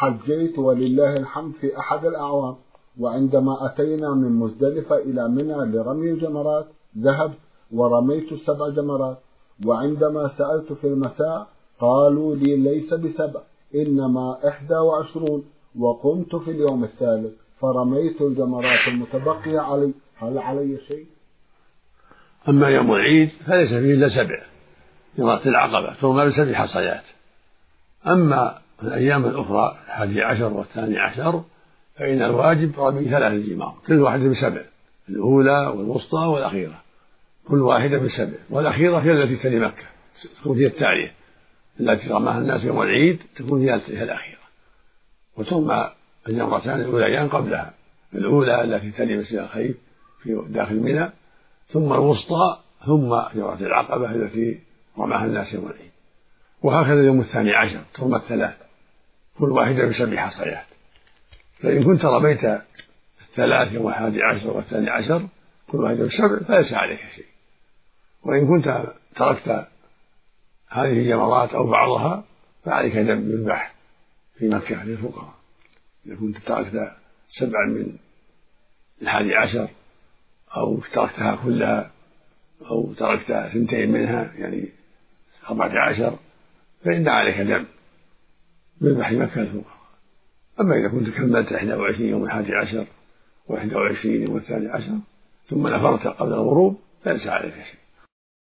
حجيت ولله الحمد في أحد الأعوام، وعندما أتينا من مزدلفة إلى منى لرمي الجمرات ذهبت ورميت 7 جمرات، وعندما سألت في المساء قالوا لي ليس ب7 إنما 21، وقمت في اليوم الثالث فرميت الجمرات المتبقية علي، هل علي شيء؟ أما يوم العيد فليس فيه إلا 7 جمرات العقبة ترمى ب7 حصيات. أما الأيام الأخرى 11 والثاني عشر فإن الواجب رمي 3 جمار كل واحدة ب7، الأولى والوسطى والأخيرة كل واحدة ب7، والأخيرة هي التي تلي مكة تكون هي التالية التي رماها الناس يوم العيد تكون هي الأخيرة، وترمى الجمرتان الأوليان قبلها، الأولى التي تلي مسجد الخيف في داخل منى، ثم الوسطى، ثم جمرة العقبة التي رماها الناس يوم العيد. وهكذا اليوم الثاني عشر ترمى 3 كل واحدة ب7 حصيات. فإن كنت رميت 3 يوم 11 والثاني عشر كل واحدة ب7 فليس عليك شيء. وإن كنت تركت هذه الجمرات أو بعضها فعليك دم يذبح في مكة للفقراء. إذا كنت تركت 7 من 11 أو تركتها كلها أو تركت 2 منها يعني 14 فإن عليك دم يذبح في مكة للفقراء. أما إذا كنت كملت 21 يوم 11 و21 يوم 12 ثم نفرت قبل الغروب فليس عليك شيء.